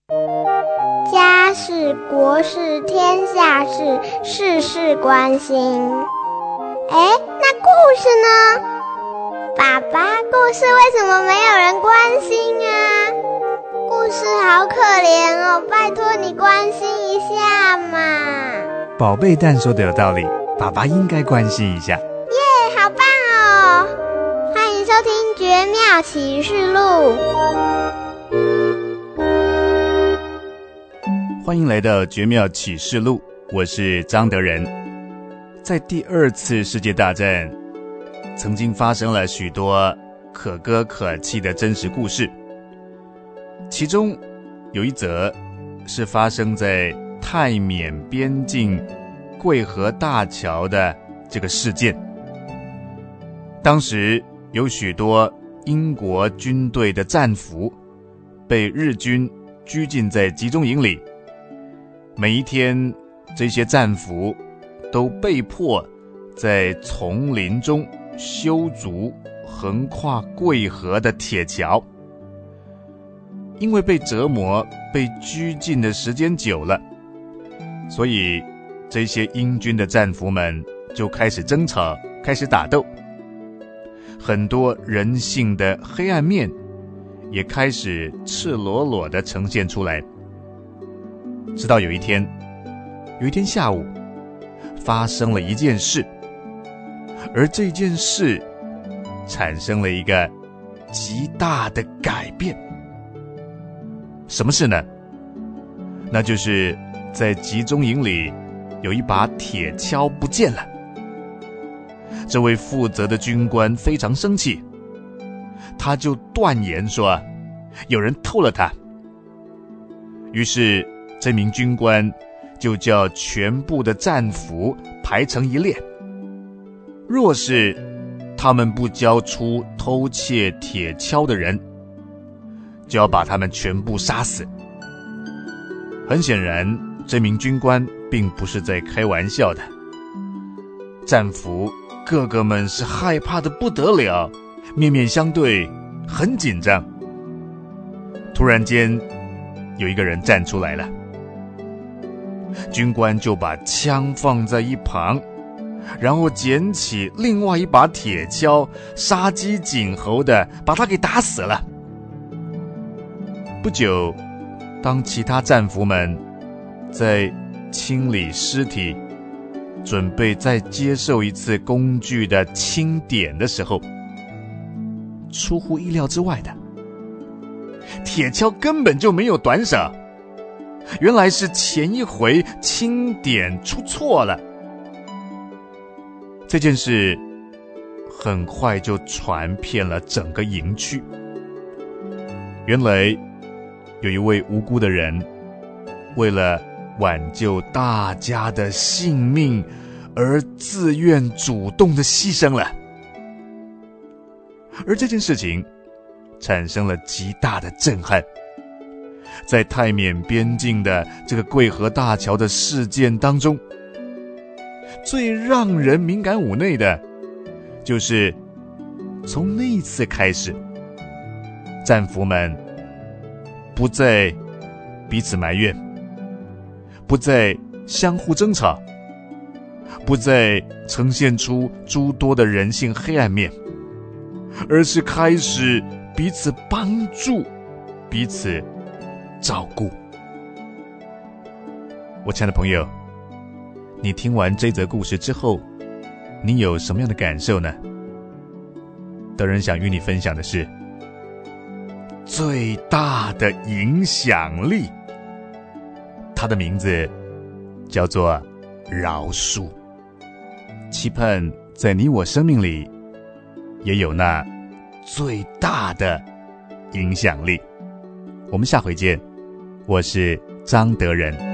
家事、国事、天下事，事事关心。那故事呢？爸爸，故事为什么没有人关心啊？故事好可怜哦，拜托你关心一下嘛。 宝贝蛋说的有道理，爸爸应该关心一下。 耶，好棒哦！欢迎收听《绝妙启示录》。 欢迎来到《绝妙启示录》，我是张德仁。在第二次世界大战，曾经发生了许多可歌可泣的真实故事，其中有一则是发生在泰缅边境桂河大桥的这个事件。当时有许多英国军队的战俘被日军拘禁在集中营里，每一天这些战俘都被迫在丛林中修筑横跨桂河的铁桥。因为被折磨、被拘禁的时间久了，所以这些英军的战俘们就开始争吵，开始打斗。很多人性的黑暗面也开始赤裸裸地呈现出来。直到有一天下午发生了一件事，而这件事产生了一个极大的改变。什么事呢？那就是在集中营里有一把铁锹不见了。这位负责的军官非常生气，他就断言说有人偷了它。于是这名军官就叫全部的战俘排成一列，若是他们不交出偷窃铁锹的人，就要把他们全部杀死。很显然，这名军官并不是在开玩笑的。战俘个个们是害怕的不得了，面面相对，很紧张。突然间，有一个人站出来了，军官就把枪放在一旁，然后捡起另外一把铁锹，杀鸡儆猴的把他给打死了。不久，当其他战俘们在清理尸体，准备再接受一次工具的清点的时候，出乎意料之外的，铁锹根本就没有短少。原来是前一回清点出错了。这件事很快就传遍了整个营区。原来有一位无辜的人，为了挽救大家的性命而自愿主动的牺牲了。而这件事情产生了极大的震撼。在泰缅边境的这个桂河大桥的事件当中，最让人敏感五内的就是从那一次开始，战俘们不再彼此埋怨，不再相互争吵，不再呈现出诸多的人性黑暗面，而是开始彼此帮助，彼此照顾。我亲爱的朋友，你听完这则故事之后，你有什么样的感受呢？德仁想与你分享的是，最大的影响力，它的名字叫做饶恕。期盼在你我生命里也有那最大的影响力。我们下回见，我是张德仁。